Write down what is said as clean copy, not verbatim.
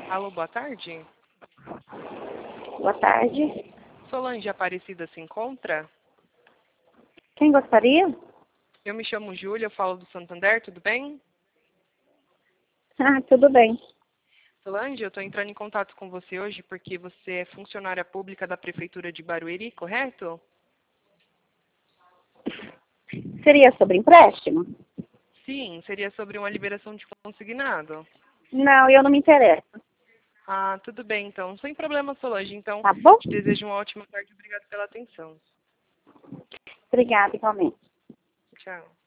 Alô, boa tarde. Boa tarde. Solange Aparecida se encontra? Quem gostaria? Eu me chamo Júlia, eu falo do Santander, tudo bem? Ah, tudo bem. Solange, eu estou entrando em contato com você hoje porque você é funcionária pública da Prefeitura de Barueri, correto? Seria sobre empréstimo? Sim, seria sobre uma liberação de consignado. Não, eu não me interesso. Ah, tudo bem, então. Sem problema, Solange. Então, Tá bom? te desejo uma ótima tarde e obrigado pela atenção. Obrigada, igualmente. Tchau.